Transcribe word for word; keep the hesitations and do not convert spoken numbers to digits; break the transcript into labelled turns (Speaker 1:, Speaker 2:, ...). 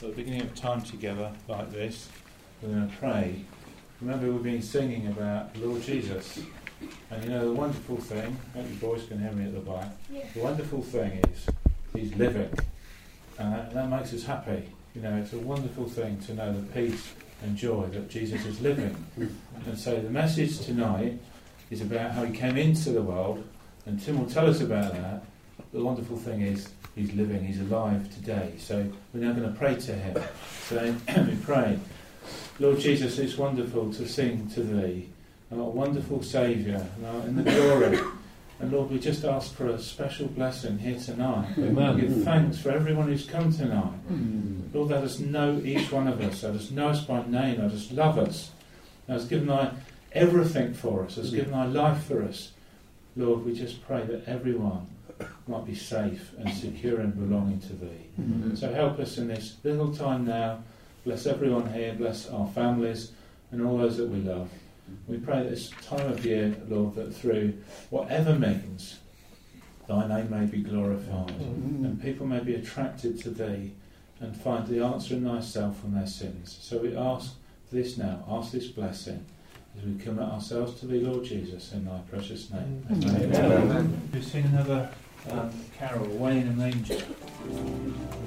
Speaker 1: at the beginning of time together like this, we're going to pray. Remember, we've been singing about the Lord Jesus. And you know, the wonderful thing, I hope your boys can hear me at the back, yeah. The wonderful thing is, he's living. And that, that makes us happy. You know, it's a wonderful thing to know the peace and joy that Jesus is living. And so the message tonight is about how he came into the world, and Tim will tell us about that. The wonderful thing is, he's living, he's alive today. So we're now going to pray to him. So we pray. Lord Jesus, it's wonderful to sing to thee, a wonderful Saviour, in the glory. And Lord, we just ask for a special blessing here tonight. Amen. We give thanks for everyone who's come tonight. Mm. Lord, let us know each one of us. Let us know us by name. Let us love us. Let us give thy everything for us. Let us give thy life for us. Lord, we just pray that everyone might be safe and secure and belonging to thee. Mm-hmm. So help us in this little time now. Bless everyone here. Bless our families and all those that we love. We pray this time of year, Lord, that through whatever means, thy name may be glorified, mm-hmm. and people may be attracted to thee and find the answer in thyself from their sins. So we ask this now, ask this blessing, as we commit ourselves to thee, Lord Jesus, in thy precious name. Amen. Amen. Amen. We sing another um, carol, Away in a Manger.